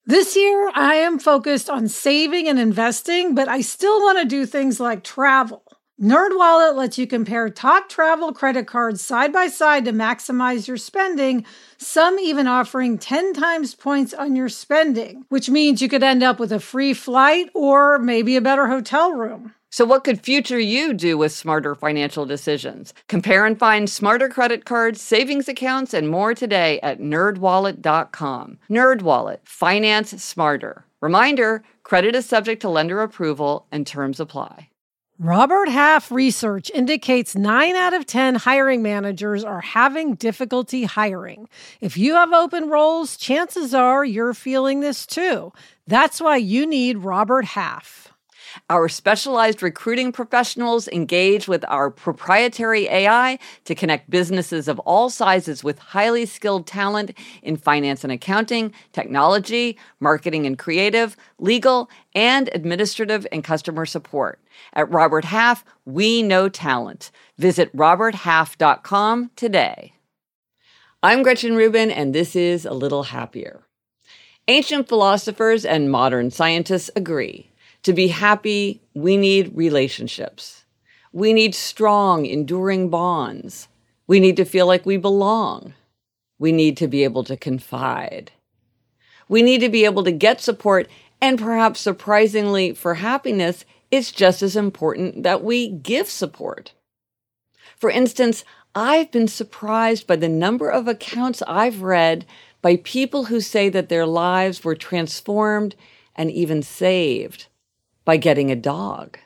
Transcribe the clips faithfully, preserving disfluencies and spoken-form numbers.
This year, I am focused on saving and investing, but I still want to do things like travel. NerdWallet lets you compare top travel credit cards side by side to maximize your spending, some even offering ten times points on your spending, which means you could end up with a free flight or maybe a better hotel room. So what could future you do with smarter financial decisions? Compare and find smarter credit cards, savings accounts, and more today at nerd wallet dot com. NerdWallet, finance smarter. Reminder, credit is subject to lender approval and terms apply. Robert Half research indicates nine out of ten hiring managers are having difficulty hiring. If you have open roles, chances are you're feeling this too. That's why you need Robert Half. Our specialized recruiting professionals engage with our proprietary A I to connect businesses of all sizes with highly skilled talent in finance and accounting, technology, marketing and creative, legal, and administrative and customer support. At Robert Half, we know talent. Visit robert half dot com today. I'm Gretchen Rubin, and this is A Little Happier. Ancient philosophers and modern scientists agree. To be happy, we need relationships. We need strong, enduring bonds. We need to feel like we belong. We need to be able to confide. We need to be able to get support, and perhaps surprisingly for happiness, it's just as important that we give support. For instance, I've been surprised by the number of accounts I've read by people who say that their lives were transformed and even saved by getting a dog.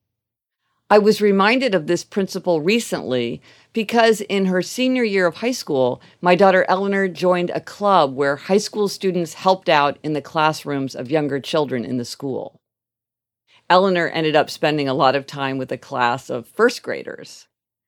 I was reminded of this principle recently because in her senior year of high school, my daughter Eleanor joined a club where high school students helped out in the classrooms of younger children in the school. Eleanor ended up spending a lot of time with a class of first graders.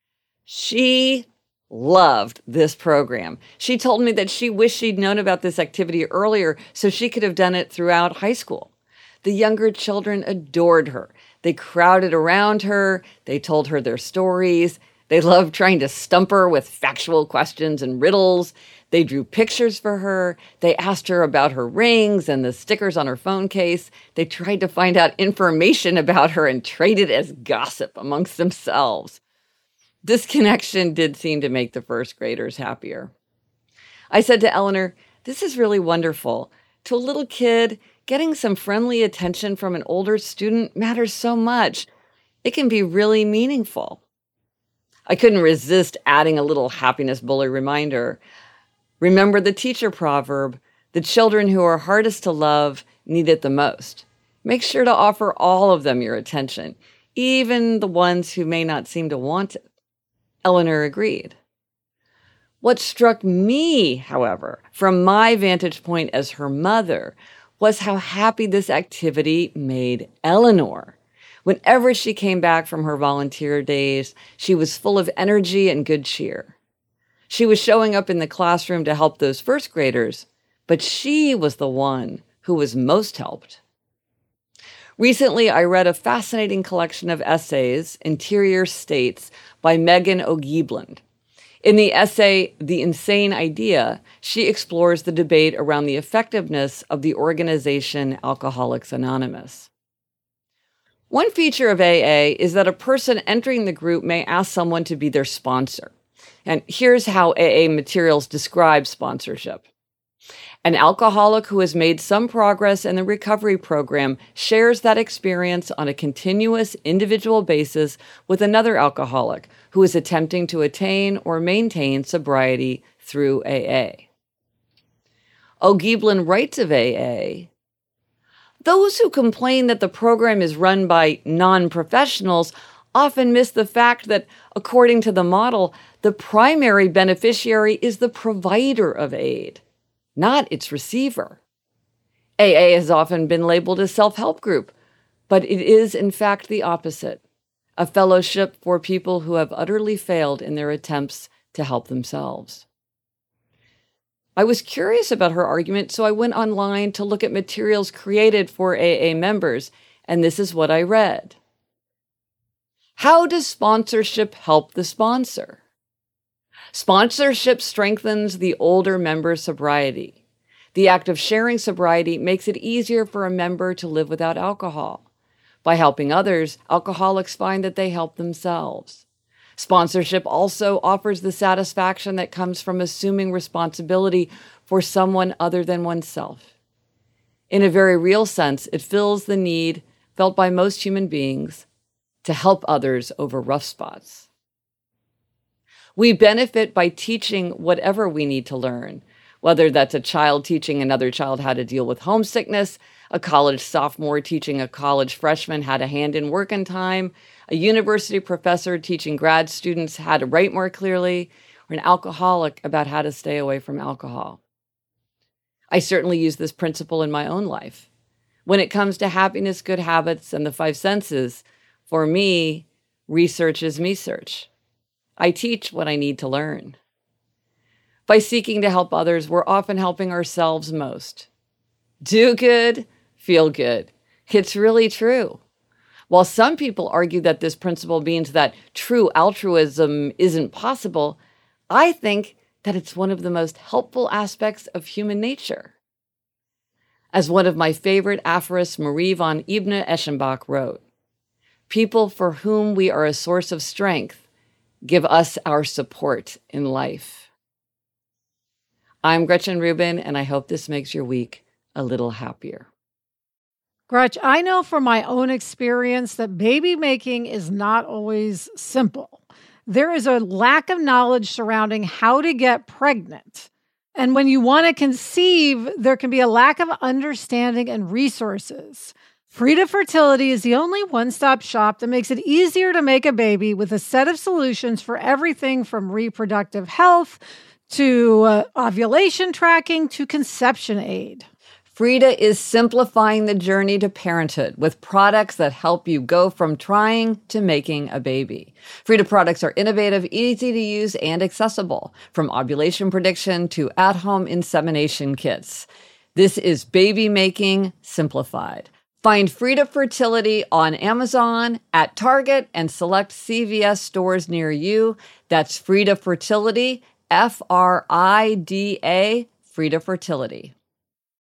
She loved this program. She told me that she wished she'd known about this activity earlier so she could have done it throughout high school. The younger children adored her. They crowded around her. They told her their stories. They loved trying to stump her with factual questions and riddles. They drew pictures for her. They asked her about her rings and the stickers on her phone case. They tried to find out information about her and traded as gossip amongst themselves. This connection did seem to make the first graders happier. I said to Eleanor, "This is really wonderful. To a little kid, getting some friendly attention from an older student matters so much. It can be really meaningful." I couldn't resist adding a little happiness bully reminder. Remember the teacher proverb, the children who are hardest to love need it the most. Make sure to offer all of them your attention, even the ones who may not seem to want it. Eleanor agreed. What struck me, however, from my vantage point as her mother, was how happy this activity made Eleanor. Whenever she came back from her volunteer days, she was full of energy and good cheer. She was showing up in the classroom to help those first graders, but she was the one who was most helped. Recently, I read a fascinating collection of essays, Interior States, by Megan O'Geibland. In the essay, The Insane Idea, she explores the debate around the effectiveness of the organization Alcoholics Anonymous. One feature of A A is that a person entering the group may ask someone to be their sponsor. And here's how A A materials describe sponsorship. An alcoholic who has made some progress in the recovery program shares that experience on a continuous individual basis with another alcoholic who is attempting to attain or maintain sobriety through A A. O'Geibland writes of A A, "Those who complain that the program is run by non-professionals often miss the fact that, according to the model, the primary beneficiary is the provider of aid, not its receiver. A A has often been labeled a self-help group, but it is in fact the opposite, a fellowship for people who have utterly failed in their attempts to help themselves." I was curious about her argument, so I went online to look at materials created for A A members, and this is what I read. How does sponsorship help the sponsor? Sponsorship strengthens the older member's sobriety. The act of sharing sobriety makes it easier for a member to live without alcohol. By helping others, alcoholics find that they help themselves. Sponsorship also offers the satisfaction that comes from assuming responsibility for someone other than oneself. In a very real sense, it fills the need felt by most human beings to help others over rough spots. We benefit by teaching whatever we need to learn, whether that's a child teaching another child how to deal with homesickness, a college sophomore teaching a college freshman how to hand in work in time, a university professor teaching grad students how to write more clearly, or an alcoholic about how to stay away from alcohol. I certainly use this principle in my own life. When it comes to happiness, good habits, and the five senses, for me, research is me search. I teach what I need to learn. By seeking to help others, we're often helping ourselves most. Do good, feel good. It's really true. While some people argue that this principle means that true altruism isn't possible, I think that it's one of the most helpful aspects of human nature. As one of my favorite aphorists, Marie von Ibn Eschenbach, wrote, "People for whom we are a source of strength give us our support in life." I'm Gretchen Rubin, and I hope this makes your week a little happier. Gretch, I know from my own experience that baby making is not always simple. There is a lack of knowledge surrounding how to get pregnant. And when you want to conceive, there can be a lack of understanding and resources. Frida Fertility is the only one-stop shop that makes it easier to make a baby with a set of solutions for everything from reproductive health to uh, ovulation tracking to conception aid. Frida is simplifying the journey to parenthood with products that help you go from trying to making a baby. Frida products are innovative, easy to use, and accessible, from ovulation prediction to at-home insemination kits. This is baby making simplified. Find Frida Fertility on Amazon, at Target, and select C V S stores near you. That's Frida Fertility, F R I D A, Frida Fertility.